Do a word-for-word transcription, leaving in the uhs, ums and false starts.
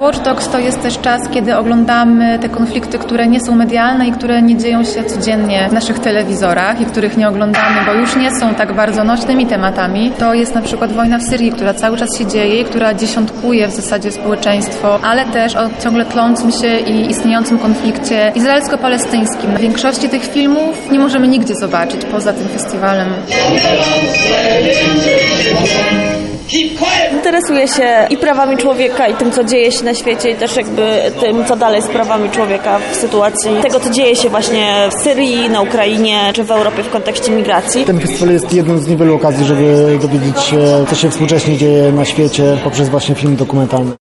Watch Dogs to jest też czas, kiedy oglądamy te konflikty, które nie są medialne i które nie dzieją się codziennie w naszych telewizorach i których nie oglądamy, bo już nie są tak bardzo nośnymi tematami. To jest na przykład wojna w Syrii, która cały czas się dzieje i która dziesiątkuje w zasadzie społeczeństwo, ale też o ciągle tlącym się i istniejącym konflikcie izraelsko-palestyńskim. W większości tych filmów nie możemy nigdzie zobaczyć poza tym festiwalem. Interesuję się i prawami człowieka, i tym, co dzieje się na świecie, i też jakby tym, co dalej z prawami człowieka w sytuacji tego, co dzieje się właśnie w Syrii, na Ukrainie, czy w Europie w kontekście migracji. Ten festiwal jest jedną z niewielu okazji, żeby dowiedzieć się, co się współcześnie dzieje na świecie poprzez właśnie film dokumentalny.